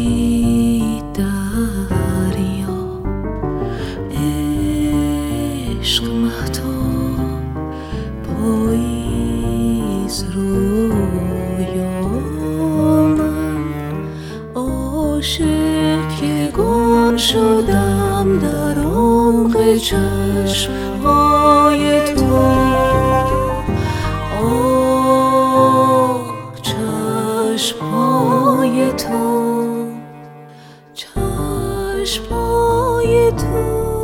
خورشید دریا، عشق مهتاب پاییز رویا، من عاشق که گم شدم در عمق چشم‌های تو. چشم‌های تو، چشم‌های تو،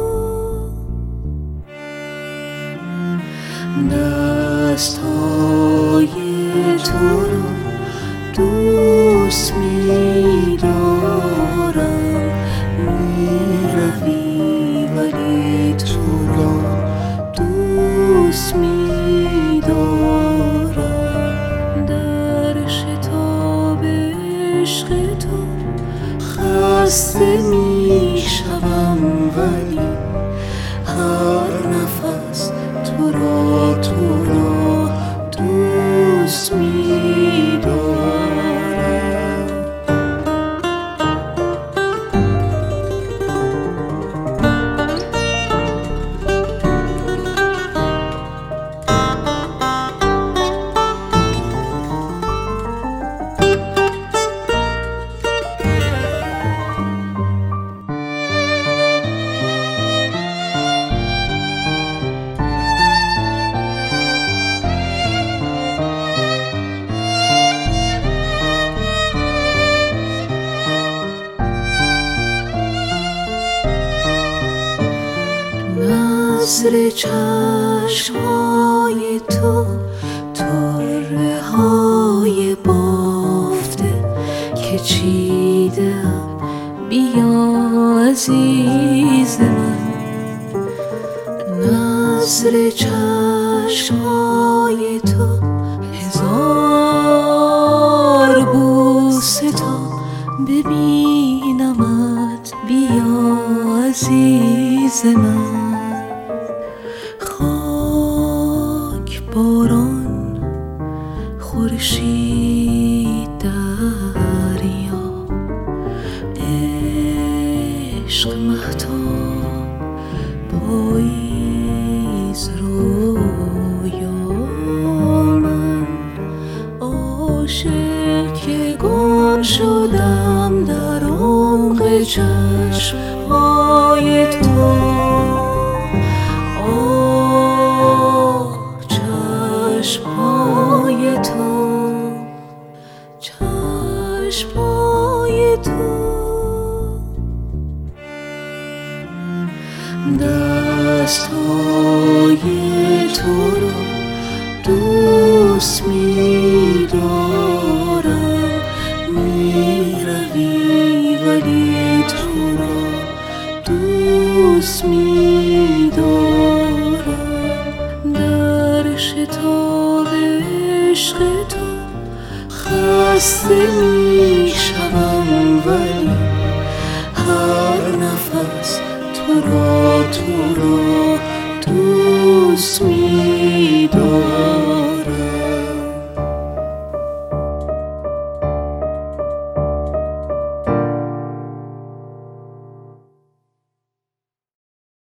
دست‌های تو رو دوست می‌دارم، می‌روی ولی تو رو دوست می‌دارم، در شتاب عشق تو خسته می‌شوم ولی هر نفس تو را دوست می‌دارم. نظر چشم‌های تو، طره های بافته که چیدم، بیا عزیز من. نظر چشم‌های تو، هزار بوسه تا ببینمت، بیا عزیز من. خاک باران خورشید دریا، عشق مهتاب پاییز رویا، من عاشق که گم شدم در عمق چشم‌های تو. چشم‌های تو، چشم‌های تو، دست‌های تو رو دوست می‌دارم، می‌روی ولی تو را دوست می‌دارم، در شتاب عشق تو خسته می‌شوم ولی هر نفس تو را دوست می‌دارم.